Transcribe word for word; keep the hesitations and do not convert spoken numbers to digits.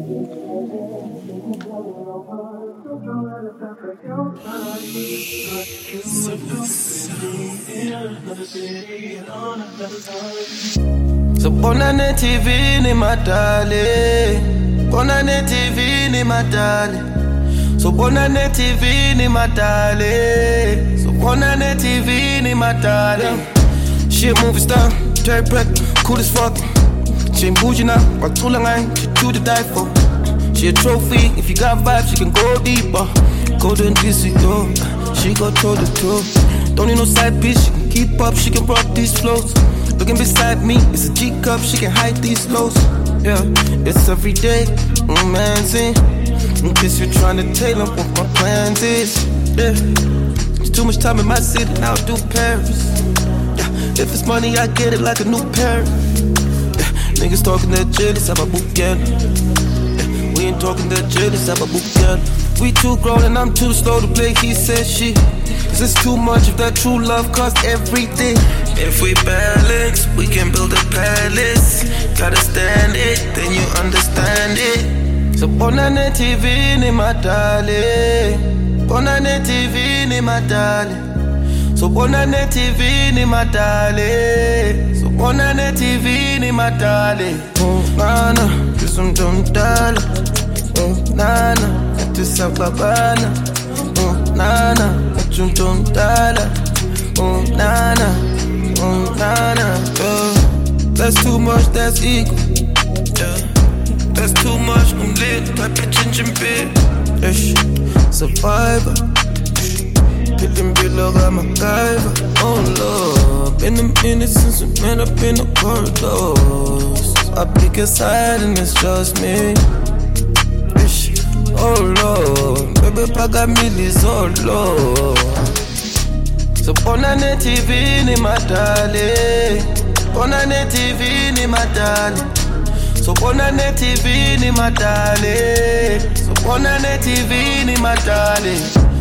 So bonane T V ni matale, bonane T V ni matale. So bonane T V ni matale, so bonane T V ni matale. She a movie star, Terry Breck, cool as fuck. She ain't bougie now, but too long I she true to die for. She a trophy, if you got vibes, she can go deeper. Golden D C, yo, she go toe to toe. Don't need no side bitch, she can keep up, she can rock these flows. Looking beside me, it's a G cup, she can hide these lows. Yeah, it's every day, mm, man, see. In case you're trying to tailor what my plans is. Yeah, it's too much time in my city, now I'll do Paris. Yeah, if it's money, I get it like a new parent. Yeah, niggas talking that shit, it's about Bugatti. Yeah, we ain't talking that shit, it's about Bugatti. We too grown and I'm too slow to play, he said shit. Cause it's too much if that true love costs everything. If we balance, we can build a palace. Gotta stand it, then you understand it. So bonane T V ni matale, bonane T V ni matale. So bonane T V ni matale, so bonane T V ni matale. Oh nana, you some dumb dollar. Oh nana, to sababana. Oh nana, you some dollar. Oh nana, oh nana. Oh, that's too much, that's equal. Yeah. That's too much, I'm lit, like a ginger beer. Ish, survivor. Hit them below, got my MacGyver. Oh Lord, been a minute since we met up in the corridors. I pick a side and it's just me. Ish, oh Lord, baby, I got millions, oh Lord. So bonane T V ni matale, bonane T V ni matale. So bonane T V ni matale, so bonane T V ni matale.